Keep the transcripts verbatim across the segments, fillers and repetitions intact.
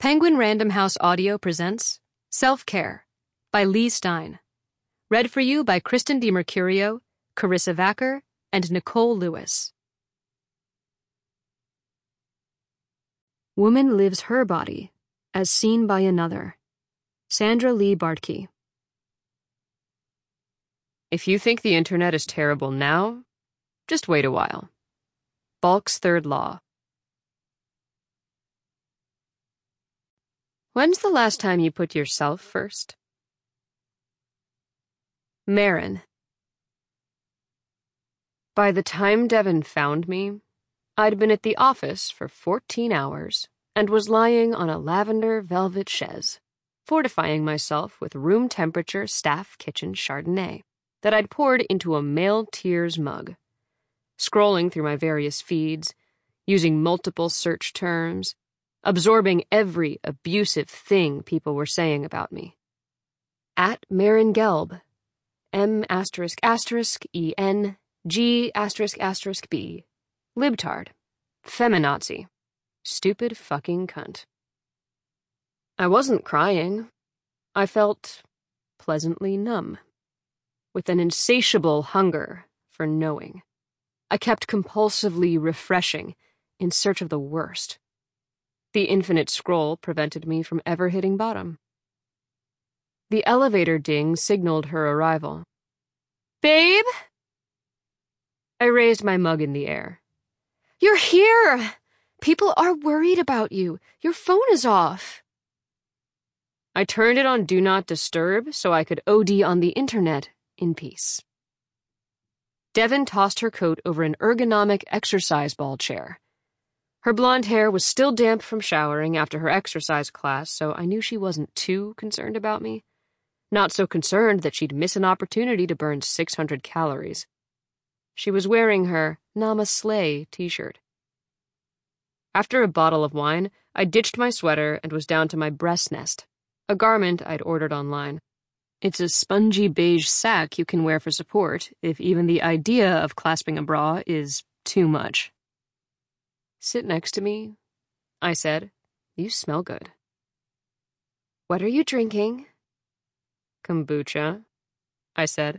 Penguin Random House Audio presents Self-Care by Lee Stein. Read for you by Kristen DiMercurio, Carissa Vacker, and Nicole Lewis. Woman lives her body as seen by another. Sandra Lee Bartke. If you think the internet is terrible now, just wait a while. Balk's Third Law. When's the last time you put yourself first? Marin. By the time Devin found me, I'd been at the office for fourteen hours and was lying on a lavender velvet chaise, fortifying myself with room-temperature staff kitchen Chardonnay that I'd poured into a male tears mug, scrolling through my various feeds, using multiple search terms, absorbing every abusive thing people were saying about me. At Marin Gelb, M asterisk asterisk E N G asterisk asterisk B, libtard, feminazi, stupid fucking cunt. I wasn't crying. I felt pleasantly numb, with an insatiable hunger for knowing. I kept compulsively refreshing in search of the worst. The infinite scroll prevented me from ever hitting bottom. The elevator ding signaled her arrival. Babe? I raised my mug in the air. You're here! People are worried about you. Your phone is off. I turned it on Do Not Disturb so I could O D on the internet in peace. Devin tossed her coat over an ergonomic exercise ball chair. Her blonde hair was still damp from showering after her exercise class, so I knew she wasn't too concerned about me. Not so concerned that she'd miss an opportunity to burn six hundred calories. She was wearing her Nama Slay t-shirt. After a bottle of wine, I ditched my sweater and was down to my breast nest, a garment I'd ordered online. It's a spongy beige sack you can wear for support if even the idea of clasping a bra is too much. Sit next to me, I said. You smell good. What are you drinking? Kombucha, I said.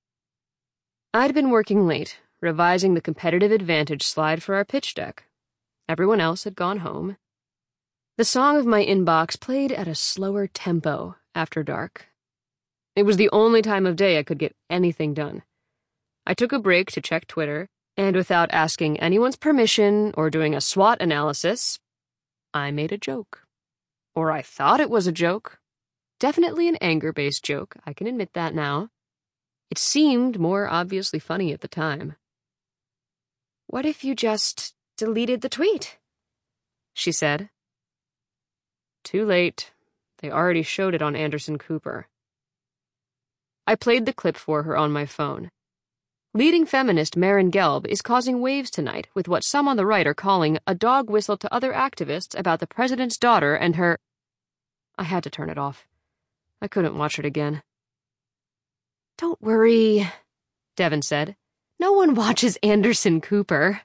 I'd been working late, revising the competitive advantage slide for our pitch deck. Everyone else had gone home. The song of my inbox played at a slower tempo after dark. It was the only time of day I could get anything done. I took a break to check Twitter, and without asking anyone's permission or doing a SWOT analysis, I made a joke. Or I thought it was a joke. Definitely an anger-based joke, I can admit that now. It seemed more obviously funny at the time. What if you just deleted the tweet? She said. Too late. They already showed it on Anderson Cooper. I played the clip for her on my phone. Leading feminist Marin Gelb is causing waves tonight with what some on the right are calling a dog whistle to other activists about the president's daughter and her... I had to turn it off. I couldn't watch it again. Don't worry, Devin said. No one watches Anderson Cooper.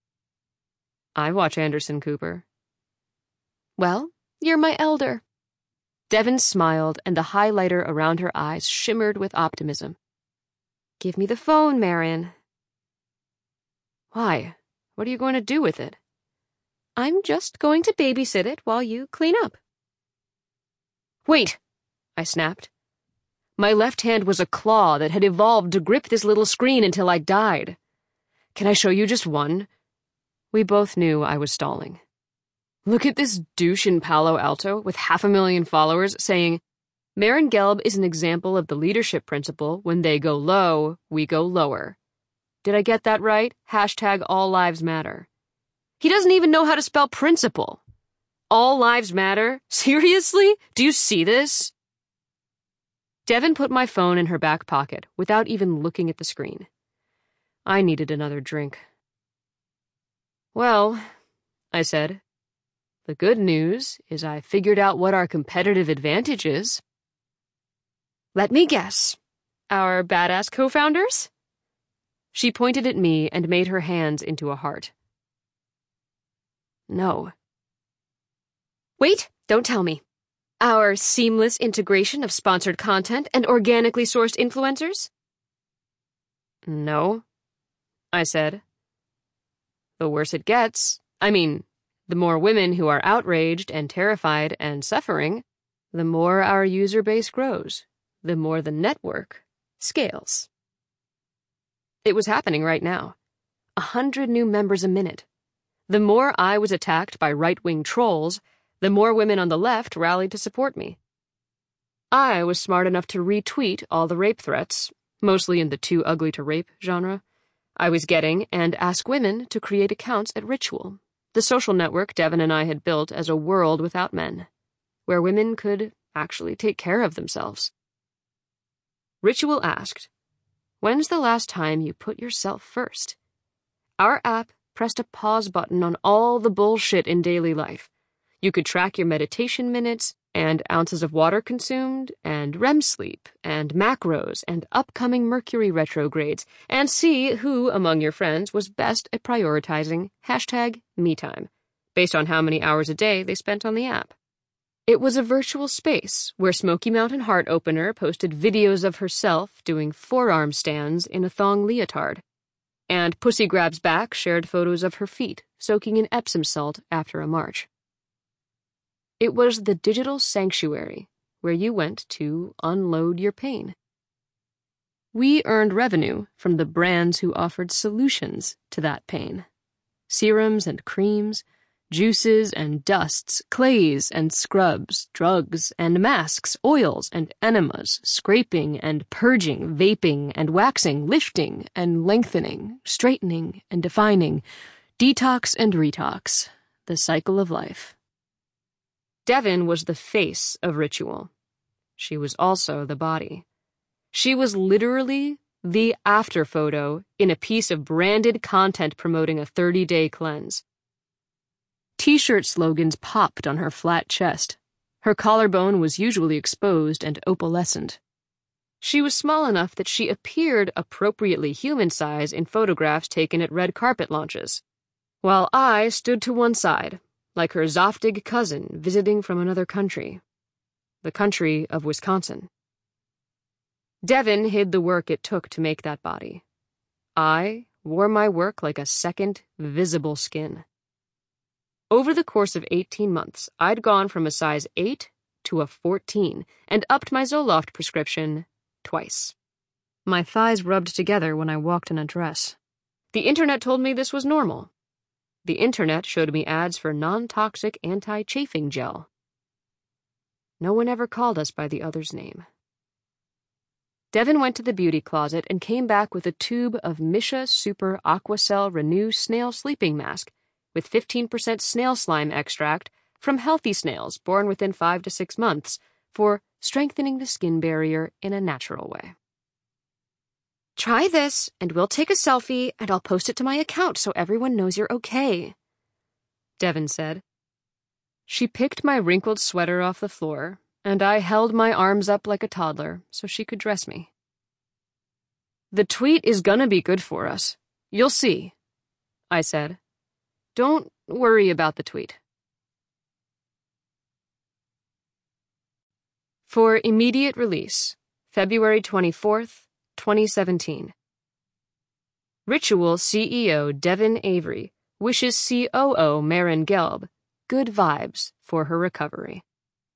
I watch Anderson Cooper. Well, you're my elder. Devin smiled, and the highlighter around her eyes shimmered with optimism. Give me the phone, Marin. Why? What are you going to do with it? I'm just going to babysit it while you clean up. Wait, I snapped. My left hand was a claw that had evolved to grip this little screen until I died. Can I show you just one? We both knew I was stalling. Look at this douche in Palo Alto with half a million followers saying, Marin Gelb is an example of the leadership principle. When they go low, we go lower. Did I get that right? Hashtag all lives matter. He doesn't even know how to spell principle. All lives matter? Seriously? Do you see this? Devin put my phone in her back pocket without even looking at the screen. I needed another drink. Well, I said, the good news is I figured out what our competitive advantage is. Let me guess. Our badass co-founders? She pointed at me and made her hands into a heart. No. Wait, Don't tell me. Our seamless integration of sponsored content and organically sourced influencers? No, I said. The worse it gets, I mean, the more women who are outraged and terrified and suffering, the more our user base grows, the more the network scales. It was happening right now. A hundred new members a minute. The more I was attacked by right-wing trolls, the more women on the left rallied to support me. I was smart enough to retweet all the rape threats, mostly in the too ugly to rape genre, I was getting and ask women to create accounts at Ritual, the social network Devin and I had built as a world without men, where women could actually take care of themselves. Ritual asked, "When's the last time you put yourself first?" Our app pressed a pause button on all the bullshit in daily life. You could track your meditation minutes, and ounces of water consumed, and R E M sleep, and macros, and upcoming Mercury retrogrades, and see who among your friends was best at prioritizing hashtag MeTime, based on how many hours a day they spent on the app. It was a virtual space where Smoky Mountain Heart Opener posted videos of herself doing forearm stands in a thong leotard, and Pussy Grabs Back shared photos of her feet soaking in Epsom salt after a march. It was the digital sanctuary where you went to unload your pain. We earned revenue from the brands who offered solutions to that pain. Serums and creams, juices and dusts, clays and scrubs, drugs and masks, oils and enemas, scraping and purging, vaping and waxing, lifting and lengthening, straightening and defining, detox and retox, the cycle of life. Devin was the face of Ritual. She was also the body. She was literally the after photo in a piece of branded content promoting a thirty-day cleanse. T-shirt slogans popped on her flat chest. Her collarbone was usually exposed and opalescent. She was small enough that she appeared appropriately human size in photographs taken at red carpet launches, while I stood to one side, like her Zoftig cousin visiting from another country, the country of Wisconsin. Devin hid the work it took to make that body. I wore my work like a second, visible skin. Over the course of eighteen months, I'd gone from a size eight to a fourteen and upped my Zoloft prescription twice. My thighs rubbed together when I walked in a dress. The internet told me this was normal. The internet showed me ads for non-toxic anti-chafing gel. No one ever called us by the other's name. Devin went to the beauty closet and came back with a tube of Misha Super Aquacell Renew Snail Sleeping Mask with fifteen percent snail slime extract from healthy snails born within five to six months for strengthening the skin barrier in a natural way. "Try this, and we'll take a selfie, and I'll post it to my account so everyone knows you're okay," Devin said. She picked my wrinkled sweater off the floor, and I held my arms up like a toddler so she could dress me. "The tweet is gonna be good for us. You'll see," I said. "Don't worry about the tweet." For immediate release, February twenty-fourth, twenty seventeen. Ritual C E O Devin Avery wishes C O O Maren Gelb good vibes for her recovery.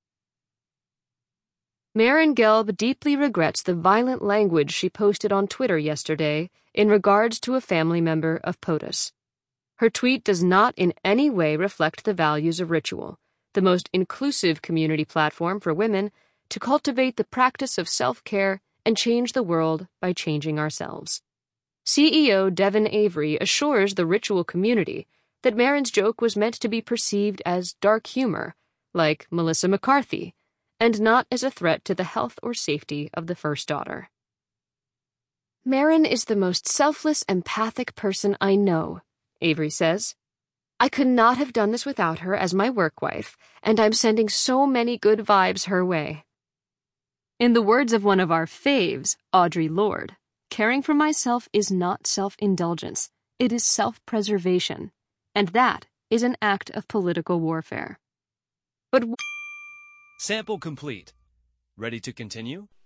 Maren Gelb deeply regrets the violent language she posted on Twitter yesterday in regards to a family member of POTUS. Her tweet does not in any way reflect the values of Ritual, the most inclusive community platform for women to cultivate the practice of self-care and change the world by changing ourselves. C E O Devin Avery assures the Ritual community that Maren's joke was meant to be perceived as dark humor, like Melissa McCarthy, and not as a threat to the health or safety of the first daughter. "Maren is the most selfless, empathic person I know," Avery says. "I could not have done this without her as my work wife, and I'm sending so many good vibes her way." In the words of one of our faves, Audre Lorde, caring for myself is not self-indulgence, it is self-preservation, and that is an act of political warfare. But Sample complete. Ready to continue?